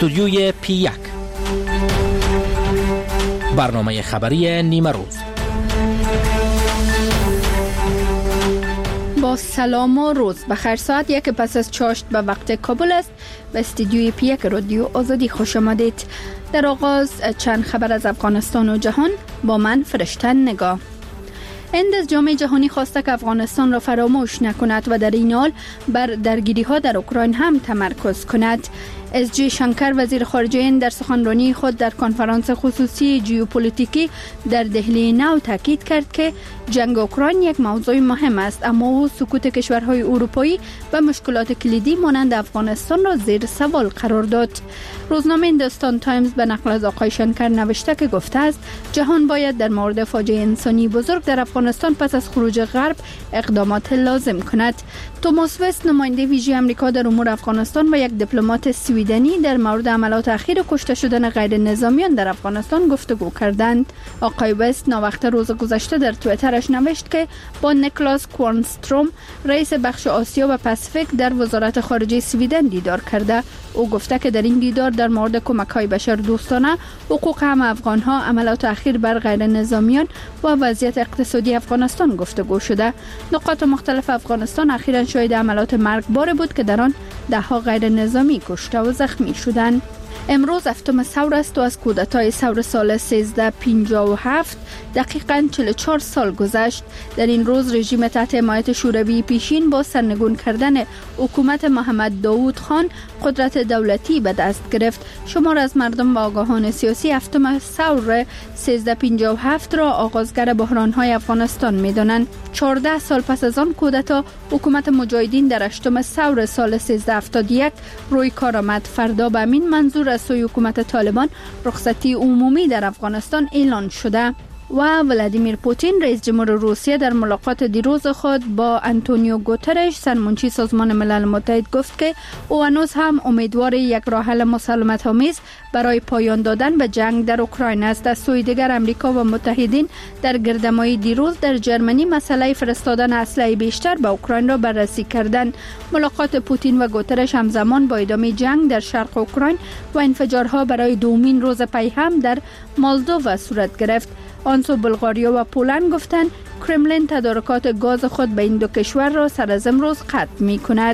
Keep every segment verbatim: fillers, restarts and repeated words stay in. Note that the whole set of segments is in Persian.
استودیوی پی یک، برنامه خبری نیمه روز. با سلام و روز بخیر. ساعت یک پس از چاشت به وقت کابل است. به استودیوی پی یک رادیو آزادی خوش آمدید. در آغاز چند خبر از افغانستان و جهان با من فرشته نگاه. هند از جامعه جهانی خواسته که افغانستان را فراموش نکند و در این حال بر درگیری ها در اوکراین هم تمرکز کند. اس جی شنکر وزیر خارجه هند در سخنرانی خود در کنفرانس خصوصی ژئوپلیتیکی در دهلی نو تاکید کرد که جنگ اوکراین یک موضوع مهم است، اما او سکوت کشورهای اروپایی و مشکلات کلیدی مانند افغانستان را زیر سوال قرار داد. روزنامه هندوستان تایمز به نقل از آقای شنکر نوشته که گفته است جهان باید در مورد فاجعه انسانی بزرگ در افغانستان پس از خروج غرب اقدامات لازم کند. توماس وست نماینده ویژه آمریکا در امور افغانستان و یک دیپلمات سویدنی در مورد عملیات اخیر کشته شدن غیر نظامیان در افغانستان گفتگو کردند. آقای وست ناوقته روز گذشته در توییترش نوشت که با نیکلاس کوانستروم رئیس بخش آسیا و پاسیفیک در وزارت خارجه سویدن دیدار کرده. او گفته که در این دیدار در مورد کمک‌های بشردوستانه، حقوق همه افغان‌ها، عملیات اخیر بر غیر نظامیان و وضعیت اقتصادی افغانستان گفتگو شده. نقاط مختلف افغانستان اخیراً شاهد عملیات مرگبار بود که در آن ده‌ها غیر نظامی کشته و زخمی شدند. امروز هفتم ثور است و از کودتای ثور سال سیزده پنجاه و هفت دقیقاً چهل و چهار سال گذشت. در این روز رژیم تحت حمایت شوروی پیشین با سرنگون کردن حکومت محمد داوود خان قدرت دولتی به دست گرفت. شمار از مردم و آگاهان سیاسی هفتم ثور سیزده پنجاه و هفت را آغازگر بحران‌های افغانستان می‌دانند. چهارده سال پس از آن کودتا حکومت مجاهدین در هشتم ثور سال سیزده هفتاد و یک روی کار آمد. فردا به همین منظور از سوی حکومت طالبان رخصتی عمومی در افغانستان اعلان شده. و ولادیمیر پوتین رئیس جمهور روسیه در ملاقات دیروز خود با آنتونیو گوترش سرمنشی سازمان ملل متحد گفت که او هنوز هم امیدوار یک راه حل مسالمت‌آمیز برای پایان دادن به جنگ در اوکراین است. از سوی دیگر امریکا و متحدین در گردهمایی دیروز در جرمنی مسئله فرستادن اسلحه بیشتر به اوکراین را بررسی کردند. ملاقات پوتین و گوترش همزمان با ادامه جنگ در شرق اوکراین و انفجارها برای دومین روز پی هم در مولدووا صورت گرفت. آنسو بلغاریا و پولند گفتند کرملین تدارکات گاز خود به این دو کشور را سر از امروز قطع می کند.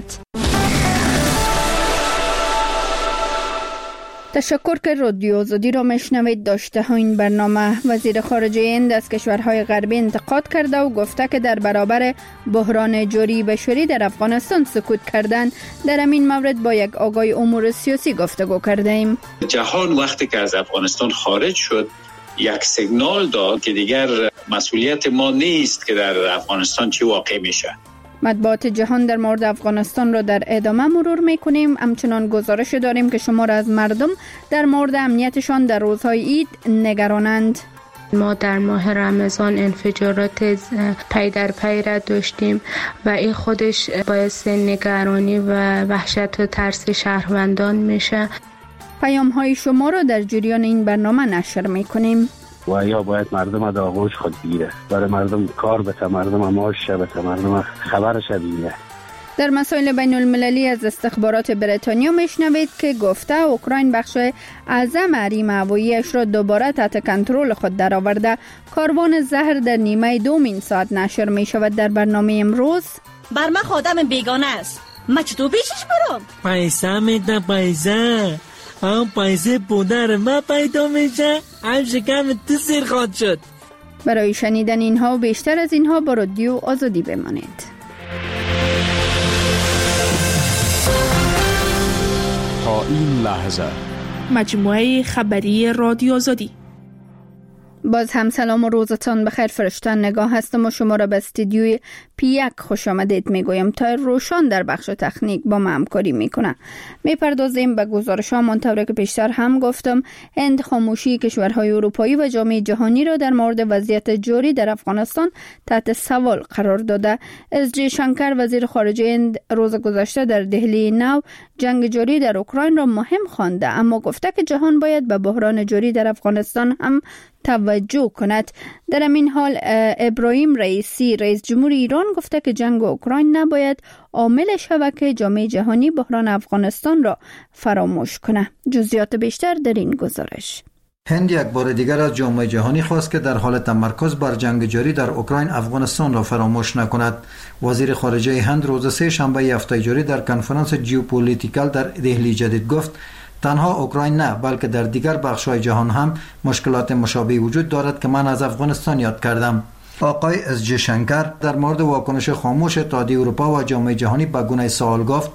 تشکر که رادیو آزادی را میشنوید. داشته ها این برنامه. وزیر خارجه هند از کشورهای غربی انتقاد کرده و گفته که در برابر بحران جاری بشری در افغانستان سکوت کردند. در همین مورد با یک آگاه امور سیاسی گفتگو کرده ایم. جهان وقتی که از افغانستان خارج شد یک سیگنال داد که دیگر مسئولیت ما نیست که در افغانستان چی واقع میشه. مطبوعات جهان در مورد افغانستان را در ادامه مرور میکنیم. همچنان گزارش داریم که شمار از مردم در مورد امنیتشان در روزهای عید نگرانند. ما در ماه رمضان انفجارات پی در پی را داشتیم و این خودش باعث نگرانی و وحشت و ترس شهروندان میشه. پیام های شما را در جریان این برنامه نشر میکنیم. و یا باید مردم از آغوش خود بگیره، برای مردم کار بته، مردم معاش بته، مردم خبرش بگیره. در مسائل بین المللی از استخبارات بریتانیا میشنوید که گفته اوکراین بخش اعظم حریم هوایی‌اش را دوباره تحت کنترل خود درآورده. کاروان زهر در نیمه دومین ساعت نشر می شود. در برنامه امروز بر من خادم بیگانه است، ما چطور پیشش برم؟ پیسه میده پیسه، آن پیسه پدر ما پیدا میشه، هم شکم تو سیر خواد شد. برای شنیدن اینها و بیشتر از اینها با رادیو آزادی بمانید. تا این لحظه مجموعه خبری رادیو آزادی. باز هم سلام و روزتان بخیر. فرشته نگاه هستم و شما را به استودیوی پی یک خوش آمدید میگویم. تا روشان در بخش تکنیک با ما همکاری میکنه. میپردازیم به گزارش ها. منطوری که پیشتر هم گفتم هند خاموشی کشورهای اروپایی و جامعه جهانی را در مورد وضعیت جاری در افغانستان تحت سوال قرار داده. اس جی شنکر وزیر خارجه هند روز گذشته در دهلی نو جنگ جاری در اوکراین را مهم خوانده، اما گفته که جهان باید به بحران جاری در افغانستان هم توجه کند. در این حال ابراهیم رئیسی رئیس جمهور ایران گفته که جنگ اوکراین نباید عامل شود که جامعه جهانی بحران افغانستان را فراموش کنه. جزئیات بیشتر در این گزارش. هند یک بار دیگر از جامعه جهانی خواست که در حال تمرکز بر جنگ جاری در اوکراین افغانستان را فراموش نکند. وزیر خارجه هند روز سه شنبه هفته جاری در کنفرانس جیوپولیتیکال در دهلی جدید گفت تنها اوکراین نه بلکه در دیگر بخش‌های جهان هم مشکلات مشابه وجود دارد که من از افغانستان یاد کردم. آقای اس جی شنکر در مورد واکنش خاموش اتحادیه اروپا و جامعه جهانی به گونه سوال گفت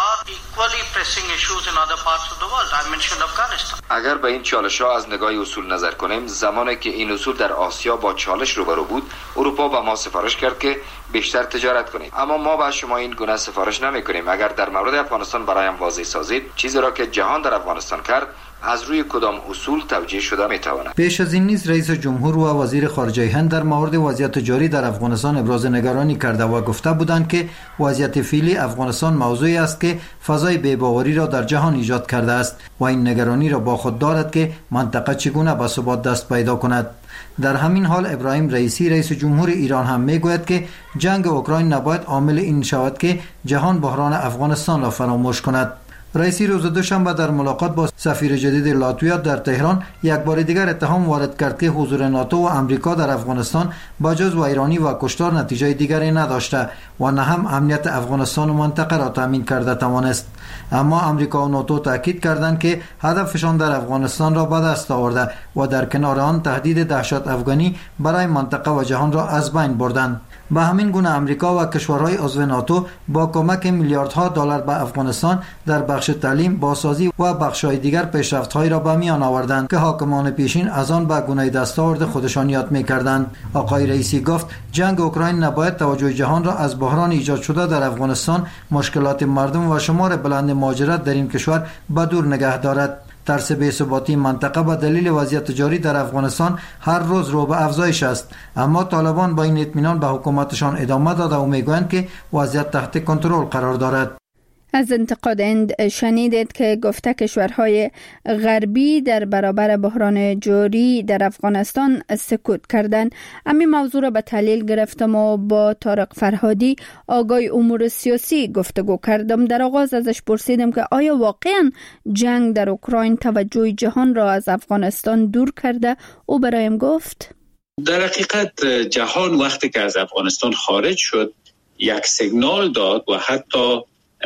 اگر به این چالش ها از نگاه اصول نظر کنیم، زمانی که این اصول در آسیا با چالش روبرو بود، اروپا به ما سفارش کرد که بیشتر تجارت کنیم، اما ما به شما این گونه سفارش نمی کنیم. اگر در مورد افغانستان برایم واضح سازید چیزی را که جهان در افغانستان کرد از روی کدام اصول توجیه شده می تواند. پیش از این نیز رئیس جمهور و وزیر خارجه هند در مورد وضعیت جاری در افغانستان ابراز نگرانی کرده و گفته بودند که وضعیت فعلی افغانستان موضوعی است که فضای بی‌باوری را در جهان ایجاد کرده است و این نگرانی را با خود دارد که منطقه چگونه به ثبات دست پیدا کند. در همین حال ابراهیم رئیسی رئیس جمهور ایران هم میگوید که جنگ اوکراین نباید عامل این شود که جهان بحران افغانستان را فراموش کند. رئیسی روز دوشنبه در ملاقات با سفیر جدید لاتویا در تهران یک بار دیگر اتهام وارد کرد که حضور ناتو و آمریکا در افغانستان با جز ویرانی و کشتار نتیجه دیگری نداشته و نه هم امنیت افغانستان و منطقه را تامین کرده توانست. اما آمریکا و ناتو تاکید کردند که هدفشان در افغانستان را به دست آورده و در کنار آن تهدید دهشت افغانی برای منطقه و جهان را از بین بردند. به همین گونه امریکا و کشورهای عضو ناتو با کمک میلیاردها دلار به افغانستان در بخش تعلیم، بازسازی و بخش‌های دیگر پیشرفت‌هایی را به میان آوردند که حاکمان پیشین از آن به گونه دستاورد خودشان یاد می‌کردند. آقای رئیسی گفت جنگ اوکراین نباید توجه جهان را از بحران ایجاد شده در افغانستان، مشکلات مردم و شمار بلند مهاجرت در این کشور به دور نگه دارد. ترس بی‌ثباتی منطقه به دلیل وضعیت جاری در افغانستان هر روز رو به افزایش است، اما طالبان با این اطمینان به حکومتشان ادامه داده و میگویند که وضعیت تحت کنترل قرار دارد. از انتقاد هند شنیدید که گفته کشورهای غربی در برابر بحران جاری در افغانستان سکوت کردند. همین موضوع را به تحلیل گرفتم و با طارق فرهادی آگای امور سیاسی گفتگو کردم. در آغاز ازش پرسیدم که آیا واقعا جنگ در اوکراین توجه جهان را از افغانستان دور کرده؟ او برایم گفت در حقیقت جهان وقتی که از افغانستان خارج شد یک سیگنال داد و حتی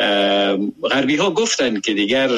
غربی ها گفتن که دیگر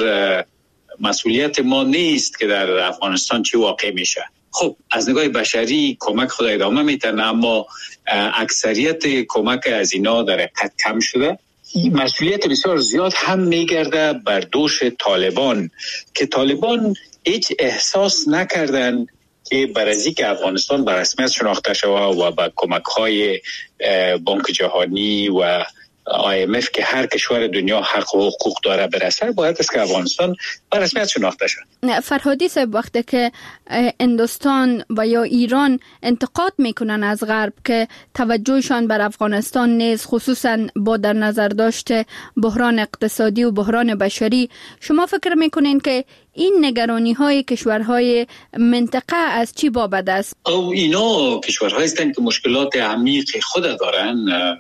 مسئولیت ما نیست که در افغانستان چی واقع میشه. خب از نگاه بشری کمک خود ادامه میتن، اما اکثریت کمک از اینا در حقیقت کم شده. مسئولیت بسیار زیاد هم میگرده بر دوش طالبان که طالبان هیچ احساس نکردن که برای که افغانستان به رسمیت شناخته شود و با کمک های بانک جهانی و آی ام اف که هر کشور دنیا حق و حقوق داره برسه، باید است که افغانستان به رسمیت شناخته شد. فرهادی صاحب، وقتی که هندوستان و یا ایران انتقاد میکنن از غرب که توجهشان بر افغانستان نیست، خصوصا با در نظر داشته بحران اقتصادی و بحران بشری، شما فکر میکنین که این نگرانی های کشورهای منطقه از چی بابت است؟ او اینا کشورهایی هستند که مشکلات عمیق خود دارن،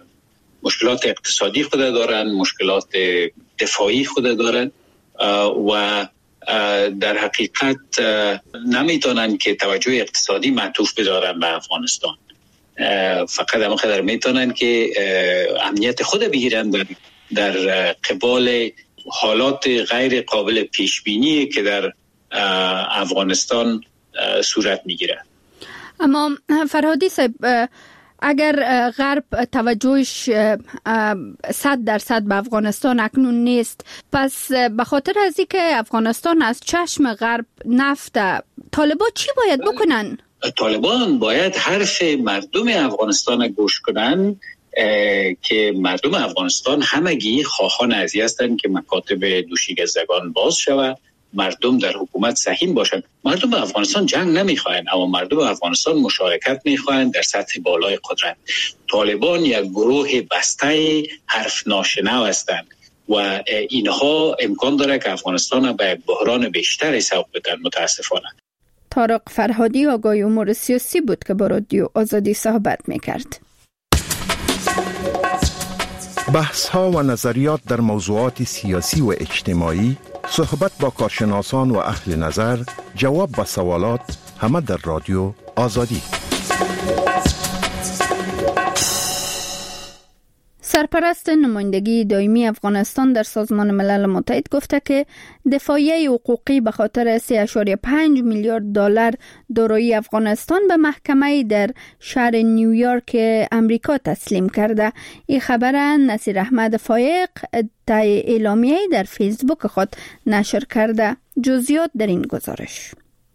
مشکلات اقتصادی خود دارن، مشکلات دفاعی خود دارن و در حقیقت نمیتونن که توجه اقتصادی معطوف بدارن به افغانستان. فقط هم قدر میتونن که امنیت خود بگیرن در, در قبال حالات غیر قابل پیش بینی که در افغانستان صورت میگیره. اما فرهادی صاحب، اگر غرب توجهش صد درصد به افغانستان اکنون نیست، پس به خاطر از اینکه افغانستان از چشم غرب نفته، طالبان چی باید بکنن؟ طالبان باید حرف مردم افغانستان گوش کنن که مردم افغانستان همگی خواهان ازی هستند که مکاتب دوشیگزدگان باز شود، مردم در حکومت سهیم باشند. مردم افغانستان جنگ نمیخواهند، اما مردم افغانستان مشارکت میخواهند در سطح بالای قدرت. طالبان یک گروه بسته حرف ناشنو هستند و اینها امکان داره که افغانستان به یک بحران بیشتری سوق بدن. متاسفانه طارق فرهادی آگاه امور سیاسی بود که با رادیو آزادی صحبت میکرد. بحث ها و نظریات در موضوعات سیاسی و اجتماعی، صحبت با کارشناسان و اهل نظر، جواب به سوالات، همه در رادیو آزادی. سرپرست نمایندگی دائمی افغانستان در سازمان ملل متحد گفته که دفاعیه حقوقی به خاطر سه ممیز پنج میلیارد دلار دارایی افغانستان به محکمه در شهر نیویورک امریکا تسلیم کرده. این خبر نصیر احمد فایق در اعلامیه در فیسبوک خود نشر کرده. جزئیات در این گزارش.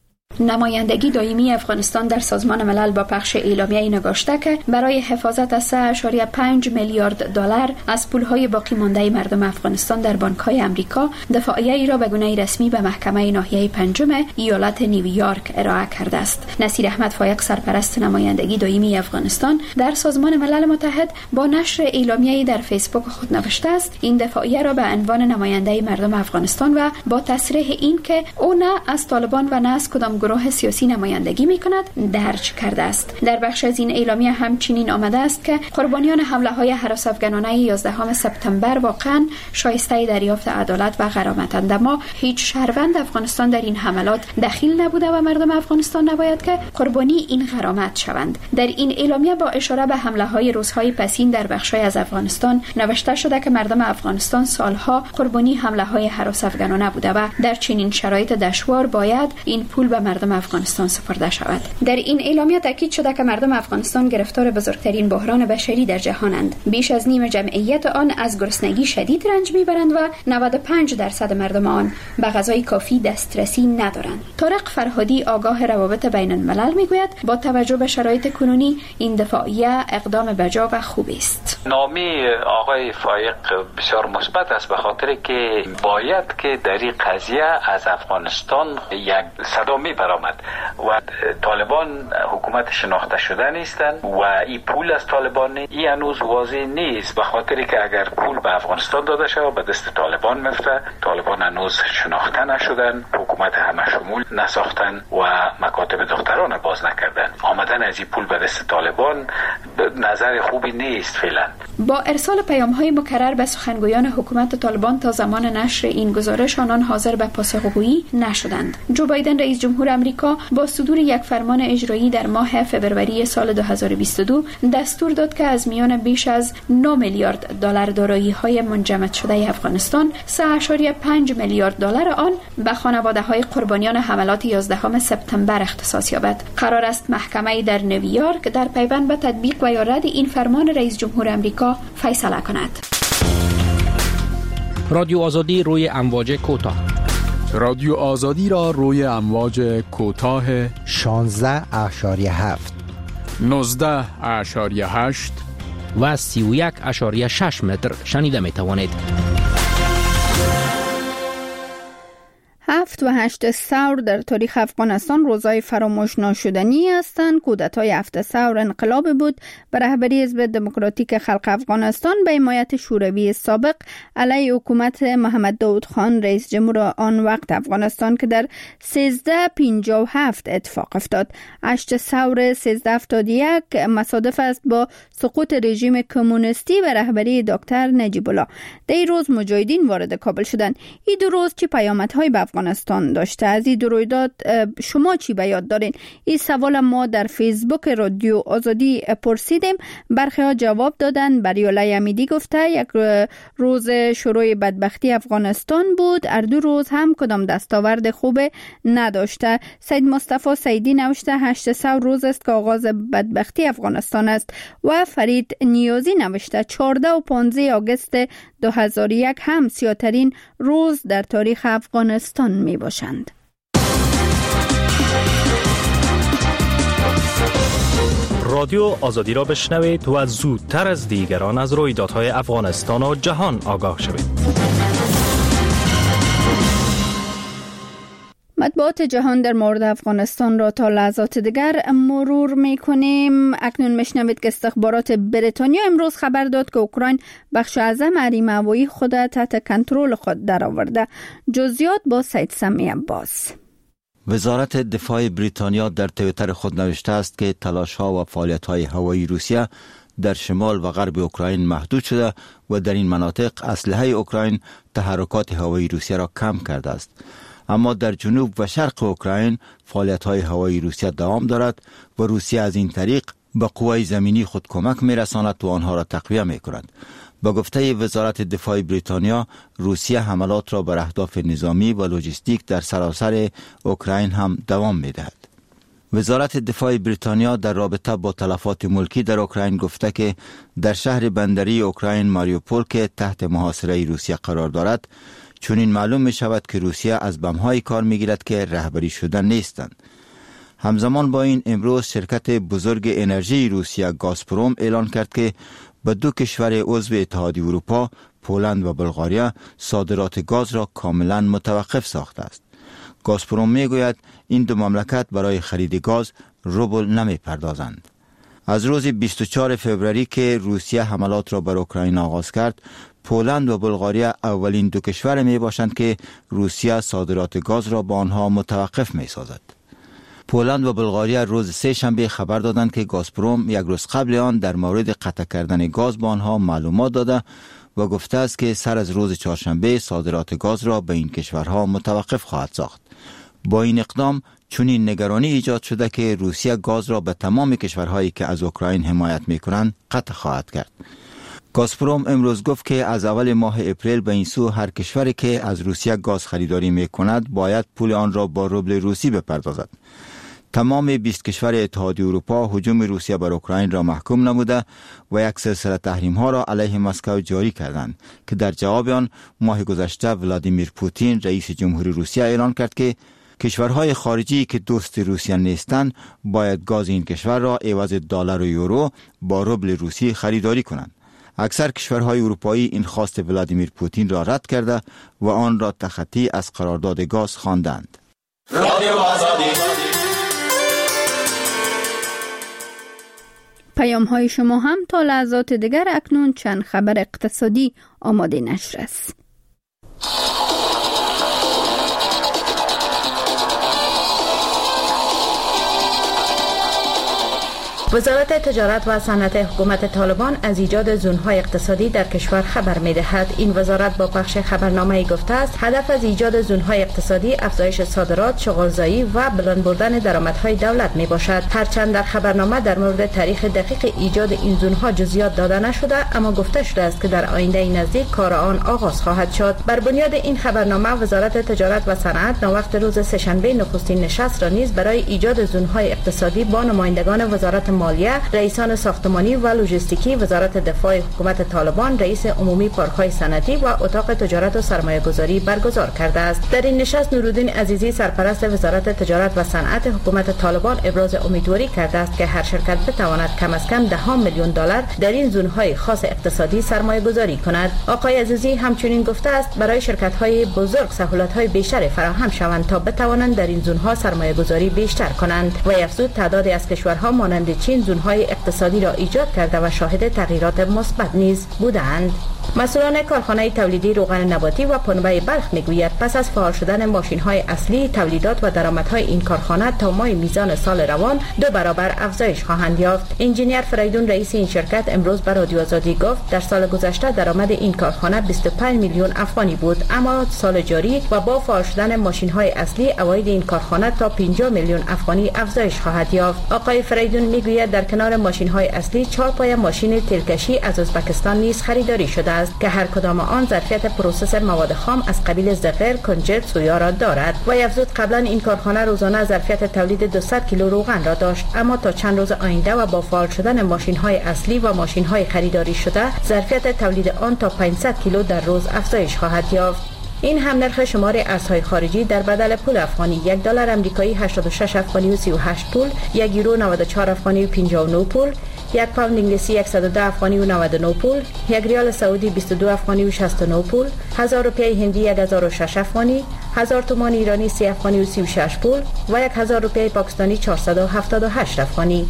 نمایندگی دائمی افغانستان در سازمان ملل با پخش اعلامیه‌ای نگاشته که برای حفاظت از سه ممیز پنج میلیارد دلار از پول‌های باقی مانده مردم افغانستان در بانک‌های آمریکا دفاعیه ای را به گونه رسمی به محکمه ناحیه پنجم ایالت نیویورک ارائه کرده است. نصیر احمد فایق سرپرست نمایندگی دائمی افغانستان در سازمان ملل متحد با نشر اعلامیه‌ای در فیسبوک خود نوشته است این دفاعیه را به عنوان نماینده مردم افغانستان و با تصریح این که او نه از طالبان و نه از کدام گروه سیاسی نمایندگی می‌کند درج کرده است. در بخش از این اعلامیه همچنین آمده است که قربانیان حمله‌های هراس افغانانه یازدهم سپتامبر واقعا شایسته دریافت عدالت و غرامتند، اما هیچ شهروند افغانستان در این حملات دخیل نبوده و مردم افغانستان نباید که قربانی این غرامت شوند. در این اعلامیه با اشاره به حمله‌های روزهای پسین در بخش‌های از افغانستان نوشته شده که مردم افغانستان سالها قربانی حمله‌های هراس افغانانه بوده و در چنین شرایط دشوار باید این پول به مردم افغانستان سپرده شود. در این اعلامیه تاکید شده که مردم افغانستان گرفتار بزرگترین بحران بشری در جهانند. بیش از نیم جمعیت آن از گرسنگی شدید رنج میبرند و نود و پنج درصد مردم آن به غذای کافی دسترسی ندارند. طارق فرهادی آگاه روابط بین الملل میگوید با توجه به شرایط کنونی این دفاعیه اقدام بجا و خوبی است. نامی آقای فایق بسیار مثبت است به خاطر که باید که در این قضیه از افغانستان یک صدا میبرآمد و طالبان حکومت شناخته شده نیستند و این پول از طالبان این هنوز واضح نیست به خاطر که اگر پول به افغانستان داده شود به دست طالبان میفته. طالبان هنوز شناخته نشدن، حکومت همه شمول نساختن و مکاتب دختران باز نکردن. آمدن از این پول به دست طالبان نظر خوبی نیست فعلا. با ارسال پیام‌های مکرر به سخنگویان حکومت طالبان تا زمان نشر این گزارش آنان حاضر به پاسخگویی نشدند. جو بایدن رئیس جمهور امریکا با صدور یک فرمان اجرایی در ماه فوریه سال دو هزار و بیست و دو دستور داد که از میان بیش از نه میلیارد دلار دارایی‌های منجمد شده افغانستان سه ممیز پنج میلیارد دلار آن به خانواده‌های قربانیان حملات یازدهم سپتامبر اختصاص یابد. قرار است محکمه در نیویورک در پیوند به تطبیق و یا رد این فرمان رئیس جمهور امریکا فیصله کند. رادیو آزادی روی امواج کوتاه. رادیو آزادی را روی امواج کوتاه شانزده اشاری هفت نوزده اشاری هشت و سی و یک اشاری شش متر شنیده می توانید. هفت و هشت ثور در تاریخ افغانستان روزهای فراموش ناشدنی هستند. کودتای هفت ثور انقلاب بود به رهبری حزب دموکراتیک خلق افغانستان به حمایت شوروی سابق علیه حکومت محمد داود خان رئیس جمهور آن وقت افغانستان که در سیزده پنجاه و هفت اتفاق افتاد. هشت ثور سیزده هفتاد و یک مصادف است با سقوط رژیم کمونیستی به رهبری دکتر نجیب الله. در این روز مجاهدین وارد کابل شدند. این دو روز چه پیامدهای به افغانستان داشته؟ از این رویداد شما چی به یاد دارین؟ این سوال ما در فیسبوک رادیو آزادی پرسیدیم. برخی ها جواب دادن. بریاله امیدی گفته یک روز شروع بدبختی افغانستان بود، هر دو روز هم کدام دستاورد خوب نداشته. سید مصطفی سیدی نوشته هشت ثور روز است که آغاز بدبختی افغانستان است و فرید نیازی نوشته چهارده و پانزده آگوست دو هزار و یک هم سیاه‌ترین روز در تاریخ افغانستان می باشند. رادیو آزادی را بشنوید و زودتر از دیگران از رویدادهای افغانستان و جهان آگاه شوید. مطبوعات جهان در مورد افغانستان را تا لحظات دیگر مرور می‌کنیم. اکنون میشنوید که استخبارات بریتانیا امروز خبر داد که اوکراین بخش اعظم حریم هوایی خود تحت کنترل خود درآورده. جزئیات با سید سمی عباس. وزارت دفاع بریتانیا در توییتر خود نوشته است که تلاش‌ها و فعالیت‌های هوایی روسیه در شمال و غرب اوکراین محدود شده و در این مناطق اسلحه اوکراین تحرکات هوایی روسیه را کم کرده است. اما در جنوب و شرق اوکراین فعالیت‌های هوایی روسیه دوام دارد و روسیه از این طریق به قوای زمینی خود کمک می‌رساند و آنها را تقویه می‌کند. با گفته وزارت دفاع بریتانیا، روسیه حملات را بر اهداف نظامی و لوجستیک در سراسر اوکراین هم دوام می‌دهد. وزارت دفاع بریتانیا در رابطه با تلفات ملکی در اوکراین گفته که در شهر بندری اوکراین ماریوپول که تحت محاصره روسیه قرار دارد، چون این معلوم می شود که روسیه از بم‌های کار می گیرد که رهبری شده نیستند. همزمان با این امروز شرکت بزرگ انرژی روسیه گازپروم اعلان کرد که به دو کشور عضو اتحادیه اروپا، پولند و بلغاریا صادرات گاز را کاملا متوقف ساخته است. گازپروم می گوید این دو مملکت برای خرید گاز روبل نمی پردازند. از روز بیست و چهارم فوریه که روسیه حملات را بر اوکراین آغاز کرد، پولند و بلغاریا اولین دو کشور می باشند که روسیه صادرات گاز را با آنها متوقف می سازد. پولند و بلغاریا روز سه شنبه خبر دادند که گازپروم یک روز قبل آن در مورد قطع کردن گاز با آنها معلومات داده و گفته است که سر از روز چهارشنبه صادرات گاز را به این کشورها متوقف خواهد ساخت. با این اقدام چنین نگرانی ایجاد شده که روسیه گاز را به تمام کشورهایی که از اوکراین حمایت می‌کنند قطع خواهد کرد. گازپروم امروز گفت که از اول ماه اپریل به این سو هر کشوری که از روسیه گاز خریداری می‌کند باید پول آن را با روبل روسی بپردازد. تمام بیست کشور اتحادیه اروپا هجوم روسیه بر اوکراین را محکوم نموده و یک سلسله تحریم‌ها را علیه مسکو جاری کردند که در جواب آن ماه گذشته ولادیمیر پوتین رئیس جمهوری روسیه اعلان کرد که کشورهای خارجی که دوست روسیه نیستند باید گاز این کشور را عوض دلار و یورو با روبل روسی خریداری کنند. اکثر کشورهای اروپایی این خواست ولادیمیر پوتین را رد کرده و آن را تخطی از قرارداد گاز خواندند. پیام های شما هم تا لحظات دیگر اکنون چند خبر اقتصادی آماده نشر است. وزارت تجارت و صنعت حکومت طالبان از ایجاد زون‌های اقتصادی در کشور خبر می‌دهد. این وزارت با پخش خبرنامه‌ای گفته است هدف از ایجاد زون‌های اقتصادی افزایش صادرات، شغل‌زایی و بلند بردن درآمدهای دولت میباشد. هرچند در خبرنامه در مورد تاریخ دقیق ایجاد این زون‌ها جزئیات داده نشده، اما گفته شده است که در آینده نزدیک کار آن آغاز خواهد شد. بر بنیاد این خبرنامه وزارت تجارت و صنعت نوقت روز سه‌شنبه نخستین نشست را نیز برای ایجاد زون‌های اقتصادی با نمایندگان وزارت مالیه، رئیسان ساختمانی و لوجستیکی، وزارت دفاع حکومت طالبان، رئیس عمومی پارک‌های صنعتی و اتاق تجارت و سرمایه‌گذاری برگزار کرده است. در این نشست نورالدین عزیزی سرپرست وزارت تجارت و صنعت حکومت طالبان ابراز امیدواری کرده است که هر شرکت بتواند کم از کم ده میلیون دلار در این زون‌های خاص اقتصادی سرمایه‌گذاری کند. آقای عزیزی همچنین گفته است برای شرکت‌های بزرگ سهولت‌های بیشتری فراهم شوند تا بتوانند در این زون‌ها سرمایه‌گذاری بیشتر کنند و افزود تعدادی از کشورها مانند چین زون‌های اقتصادی را ایجاد کرده و شاهد تغییرات مثبت نیز بودند. مسئولان کارخانه تولیدی روغن نباتی و پنبه بلخ میگوید پس از فعال شدن ماشین‌های اصلی تولیدات و درآمدهای این کارخانه تا ماه میزان سال روان دو برابر افزایش خواهند یافت. انجینیر فریدون رئیس این شرکت امروز به رادیو آزادی گفت در سال گذشته درآمد این کارخانه بیست و پنج میلیون افغانی بود، اما سال جاری و با فعال شدن ماشین‌های اصلی عواید این کارخانه تا پنجاه میلیون افغانی افزایش خواهد یافت. آقای فریدون میگوید در کنار ماشین‌های اصلی چهار پای ماشین تیلکشی از ازبکستان نیز خریداری شده است که هر کدام آن ظرفیت پروسس مواد خام از قبیل زغر، کنجد، سویا را دارد و افزود قبلا این کارخانه روزانه ظرفیت تولید دویست کیلو روغن را داشت، اما تا چند روز آینده و با فعال شدن ماشین‌های اصلی و ماشین‌های خریداری شده ظرفیت تولید آن تا پانصد کیلو در روز افزایش خواهد یافت. این هم نرخ شمار ارزهای خارجی در بدل پول افغانی: یک دلار آمریکایی هشتاد و شش افغانی و سی و هشت پول، یک یورو نود و چهار افغانی و پنجاه و نه پول، یک پوند انگلیسی صد و ده افغانی و نود و نه پول، یک ریال سعودی بیست و دو افغانی و شصت و نه پول، هزار روپیه هندی یک هزار و شش افغانی، هزار تومان ایرانی سی افغانی و سی و شش پول و یک هزار روپیه پاکستانی چهارصد و هفتاد و هشت افغانی.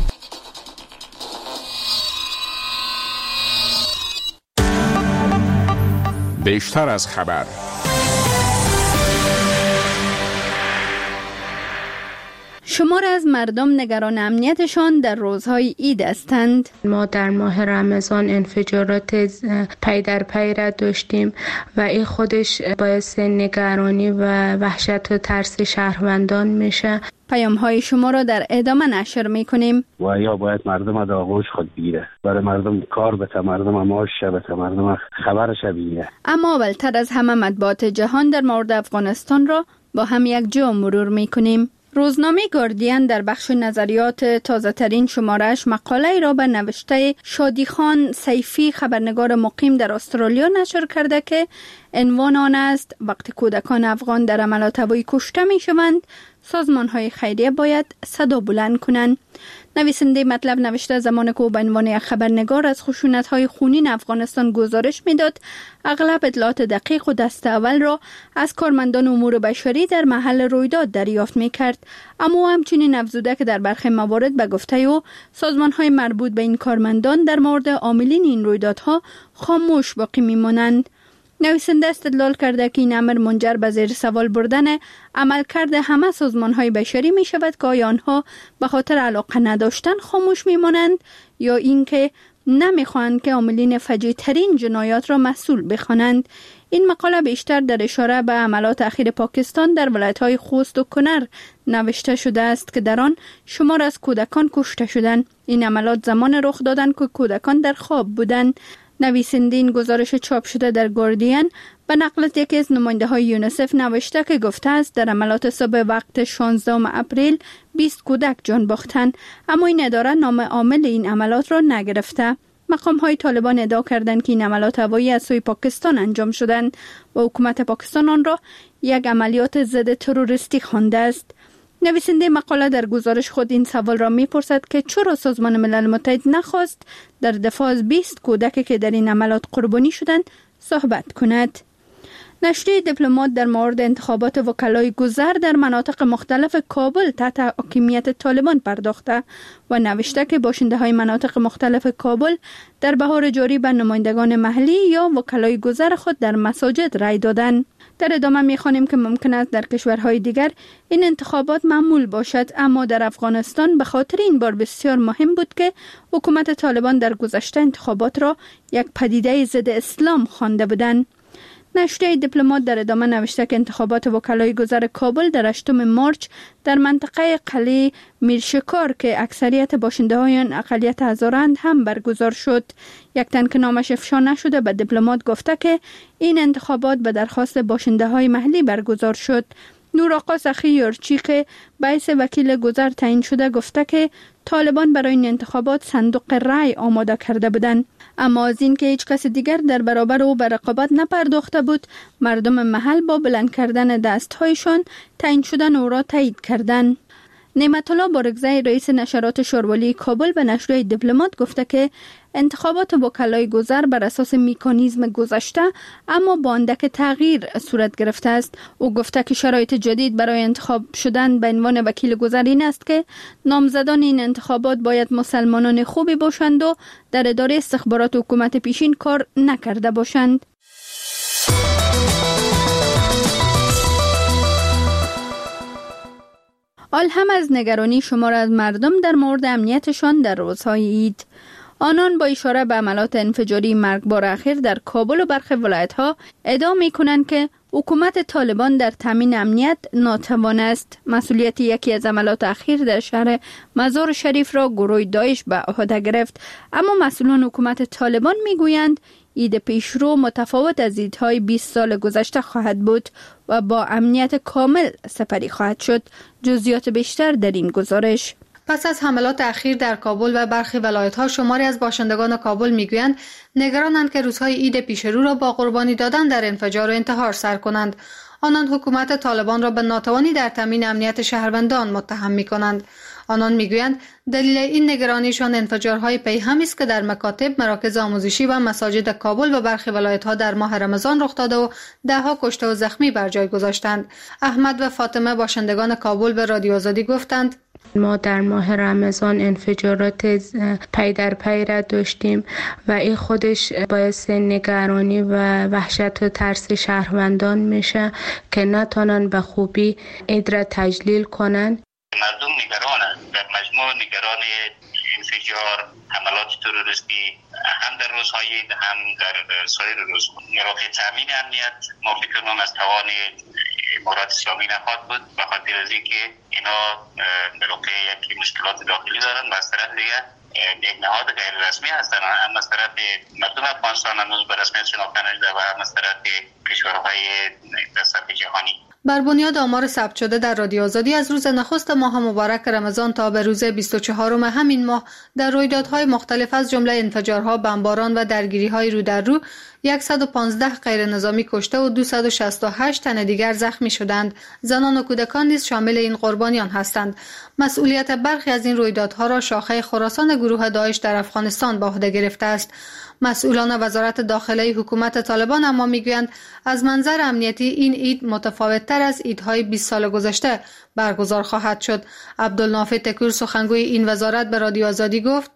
بیشتر از خبر شمار از مردم نگران امنیتشان در روزهای عید هستند. ما در ماه رمضان انفجارات پی در پی را داشتیم و این خودش باعث نگرانی و وحشت و ترس شهروندان میشه. پیام های شما را در ادامه نشر میکنیم. و یا باید مردم از آغوش خود بگیره، برای مردم کار بته، مردم معاش بته، مردم خبرش بگیره. اما اولتر از همه مطبوعات جهان در مورد افغانستان را با هم یک جا مرور میکنیم. روزنامه گاردین در بخش نظریات تازه ترین شمارش مقاله را به نوشته شادی خان سیفی خبرنگار مقیم در استرالیا نشر کرده که عنوان آن است وقتی کودکان افغان در عملیات هوایی کشته می شوند سازمان های خیریه باید صدا بلند کنند. نویسنده مطلب نوشته زمان که او به عنوان یک خبرنگار از خشونت های خونین افغانستان گزارش میداد، اغلب اطلاعات دقیق و دست اول را از کارمندان امور بشری در محل رویداد دریافت میکرد. اما همچنین افزوده که در برخی موارد به گفته او سازمان های مربوط به این کارمندان در مورد عاملین این رویدادها خاموش باقی میمانند. نویسنده استدلال کرده که این امر منجر به زیر سوال بردن عملکرد همه سازمان‌های بشری می شود که آیا آنها به خاطر علاقه نداشتن خاموش می مانند یا اینکه نمیخواهند که عاملین فجیع ترین جنایات را مسئول بخوانند. این مقاله بیشتر در اشاره به عملیات اخیر پاکستان در ولایت‌های خوست و کنر نوشته شده است که در آن شمار از کودکان کشته شدند. این عملیات زمان رخ دادند که کودکان در خواب بودند. نویسنده این گزارش چاپ شده در گاردین به نقل از یکی از نماینده های یونیسف نوشته که گفته است در عملیات صبح وقت شانزدهم اپریل بیست کودک جان باختند، اما این اداره نام عامل این عملیات را نگرفته. مقام های طالبان ادعا کردند که این عملیات هوایی از سوی پاکستان انجام شدند و حکومت پاکستان آن را یک عملیات ضد تروریستی خوانده است. نویسنده مقاله در گزارش خود این سوال را می‌پرسد که چرا سازمان ملل متحد نخواست در دفاع از بیست کودکی که در این عملیات قربانی شدند صحبت کند. نشریه دیپلمات در مورد انتخابات وکلای گذر در مناطق مختلف کابل تحت حاکمیت طالبان پرداخته و نوشته که باشنده های مناطق مختلف کابل در بهار جاری به نمایندگان محلی یا وکلای گذر خود در مساجد رای دادند. در ادامه می‌خوانیم که ممکن است در کشورهای دیگر این انتخابات معمول باشد، اما در افغانستان به خاطر این بار بسیار مهم بود که حکومت طالبان در گذشته انتخابات را یک پدیده ضد اسلام خوانده بودند. نشریه دیپلمات در ادامه نوشته که انتخابات وکلای گذر کابل در هشتم مارچ در منطقه قلعه میرشکار که اکثریت باشنده های آن اقلیت هزارند هم برگزار شد. یک تن که نامش افشا نشده به دیپلمات گفته که این انتخابات به درخواست باشنده های محلی برگزار شد. نور آقا سخی یورچی که باعث وکیل گذر تعیین شده گفته که طالبان برای این انتخابات صندوق رای آماده کرده بودند، اما از این که هیچ کس دیگر در برابر او به رقابت نپرداخته بود، مردم محل با بلند کردن دستهایشان تعیین شدن او را تایید کردند. نعمت الله بارگزی رئیس نشرات شاروالی کابل به نشریه دیپلمات گفته که انتخابات وکلای گذر بر اساس مکانیزم گذشته اما با اندک تغییر صورت گرفته است. او گفته که شرایط جدید برای انتخاب شدن به عنوان وکیل گذر این است که نامزدان این انتخابات باید مسلمانان خوبی باشند و در اداره استخبارات حکومت پیشین کار نکرده باشند. حال هم از نگرانی شمار از مردم در مورد امنیتشان در روزهای عید. آنان با اشاره به عملیات انفجاری مرگبار اخیر در کابل و برخی ولایت‌ها ادعا می‌کنند که حکومت طالبان در تامین امنیت ناتوان است. مسئولیت یکی از عملیات اخیر در شهر مزار شریف را گروه داعش به عهده گرفت، اما مسئولان حکومت طالبان می‌گویند عید پیشرو متفاوت از عیدهای بیست سال گذشته خواهد بود و با امنیت کامل سپری خواهد شد. جزئیات بیشتر در این گزارش. پس از حملات اخیر در کابل و برخی ولایت‌ها شماری از باشندگان کابل میگویند نگرانند که روزهای عید پیشرو را با قربانی دادن در انفجار و انتحار سر کنند. آنان حکومت طالبان را به ناتوانی در تامین امنیت شهروندان متهم می‌کنند. آنان میگویند دلیل این نگرانیشان انفجارهای پیهمی است که در مکاتب، مراکز آموزشی و مساجد کابل و برخی ولایت‌ها در ماه رمضان رخ داده و ده‌ها کشته و زخمی بر جای گذاشتند. احمد و فاطمه باشندگان کابل به رادیو آزادی گفتند ما در ماه رمضان انفجارات پی در پی را داشتیم و این خودش باعث نگرانی و وحشت و ترس شهروندان میشه که نتونن به خوبی عید را تجلیل کنن. که مردم نگرانند، در مجموع نگران انفجار، حملات تروریستی هم در روزهای عید هم در سایر روز. راه تامین امنیت ما فکر کنم از توان امارات اسلامی نخواهد بود، به خاطر از اینکه اینا در واقع یک مشکلات داخلی دارند و از طرف دیگر یک نهاد غیر رسمی هستند، هم از طرف مردم افغانستان هنوز به رسمیت شناخته نشده و هم از طرف کشورهای در سطح جهانی. بر بنیاد آمار ثبت شده در رادیو آزادی از روز نخست ماه مبارک رمضان تا به روز بیست و چهارم همین ماه در رویدادهای مختلف از جمله انفجارها، بمباران و درگیری‌های رو در رو صد و پانزده غیر نظامی کشته و دویست و شصت و هشت تن دیگر زخمی شدند. زنان و کودکان نیز شامل این قربانیان هستند. مسئولیت برخی از این رویدادها را شاخه خراسان گروه داعش در افغانستان به عهده گرفته است. مسئولان وزارت داخله حکومت طالبان اما میگویند از منظر امنیتی این عید متفاوت‌تر از عیدهای بیست سال گذشته برگزار خواهد شد. عبدالنافع تکور سخنگوی این وزارت به رادیو آزادی گفت: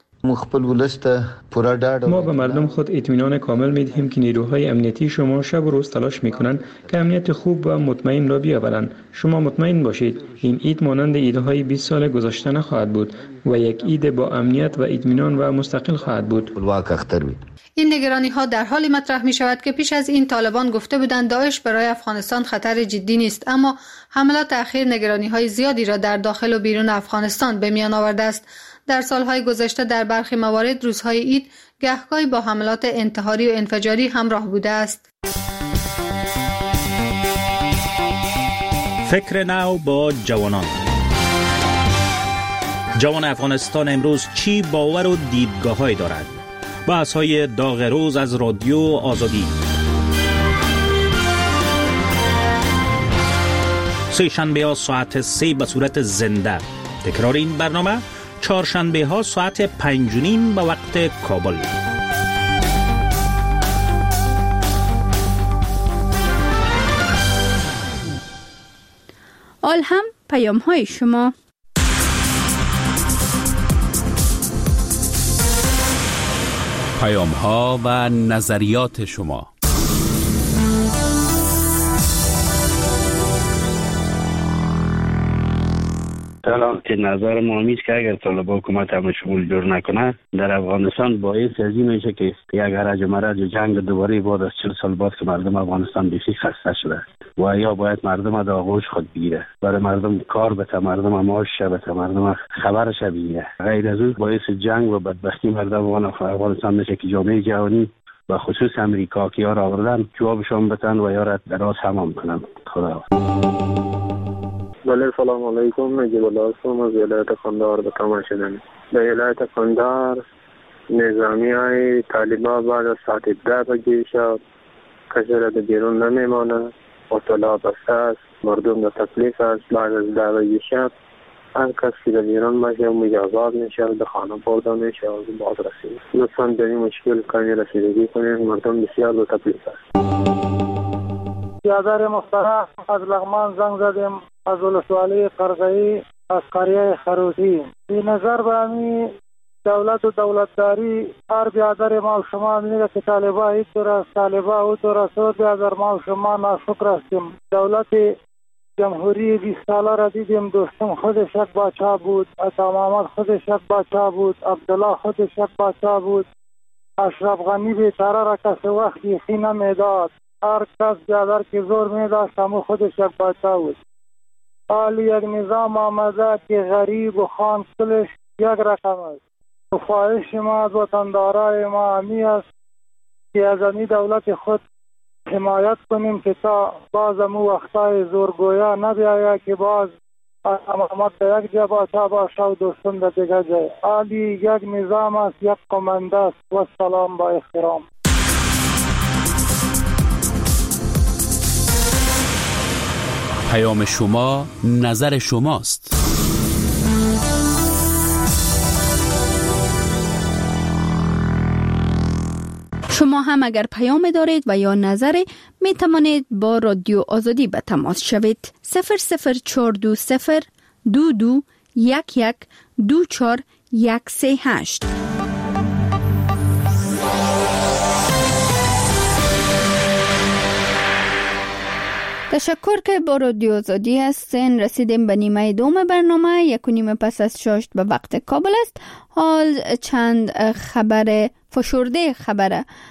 ما به مردم خود اطمینان کامل می‌دهیم که نیروهای امنیتی شما شب و روز تلاش می‌کنند که امنیت خوب و مطمئن را بیاورند. شما مطمئن باشید این عید مانند عیدهای بیست سال گذشته نخواهد بود و یک عید با امنیت و اطمینان و مستقل خواهد بود. این نگرانی ها در حالی مطرح می شود که پیش از این طالبان گفته بودند داعش برای افغانستان خطر جدی نیست، اما حملات اخیر نگرانی های زیادی را در داخل و بیرون افغانستان به میان آورده است. در سالهای گذشته در برخی موارد روزهای عید گهگاهی با حملات انتحاری و انفجاری همراه بوده است. فکر نو با جوانان. جوان افغانستان امروز چی باور و دیدگاه‌هایی دارد؟ بحث‌های داغ روز از رادیو آزادی. سه شنبه ها ساعت سه به صورت زنده. تکرار این برنامه چهارشنبه ها ساعت پنج و نیم به وقت کابل. آل هم پیام های شما. پیام ها و نظریات شما. سلام. که نظر ما همیست که اگر طالبان حکومت همه شمول جور نکنه در افغانستان باعث از این میشه که یک هرج و مرج و جنگ دوباره بعد از چهل سال بعد که مردم افغانستان بیخی خسته شده و یا باید مردم در آغوش خود بگیره، برای مردم کار بده، مردم معاش بده، مردم خبرش بگیره. غیر از اون باعث جنگ و بدبختی مردم افغانستان میشه که جامعه جهانی و خصوص امریکا که یار آوردن جوابشون بدن و یار دراز تمام کنن. خدا. بله، سلام علیکم. نجیب الله هستم از ولایت قندهار به تماس شدن. در ولایت قندهار نظامی های طالبان بعد از ساعت ده بجه شب کسی را در بیرون نمیمانه، اطلاع بسته است، مردم در تکلیف است. بعد از ده بجه شب هر کس که در بیرون باشه مجازات میشه، به خانه برده میشه و باز رسید. لطفا در این مشکل کمی رسیدگی کنید، مردم بسیار در تکلیف است. برادر محترم از لغمان زنگ زدیم، از ولسوالی قرغه‌ای، از قریه خروزی. به نظر به همی دولت و دولتداری هر برادر ما و شما میگه که طالبان این طور است، طالبان او طور است. برادر ما و شما ناشکر هستیم. دولت جمهوری بیست ساله را دیدیم، دوستم خودش یک باچا بود، عطا محمد خودش یک باچا بود، عبدالله خودش یک باچا بود. اشرف غنی بیچاره را کسی وقت بیخی نمیداد، هر کس برادر که زور میداشت همون خودش یک باچا بود. حال یک نظام آمده که غریب و خان کلش یک رقم است. خواهش ما از وطندارای ما همی است که از این دولت خود حمایت کنیم که تا باز امو وقتای زورگویا نبیاید که باز محمد به یک جا باچا باشه و دوستان به دیگر جای. حالی یک نظام است، یک کمانده است. و سلام با احترام. پیام شما نظر شماست. شما هم اگر پیام دارید و یا نظری می توانید با رادیو آزادی به تماس شوید. صفر صفر چهار دو صفر دو دو یک یک دو چهار یک سه هشت. تشکر که با رادیو آزادی هستین. رسیدیم به نیمه دوم برنامه. یک و نیمه پس از شاشت به وقت کابل است. حال چند خبر فشرده خبر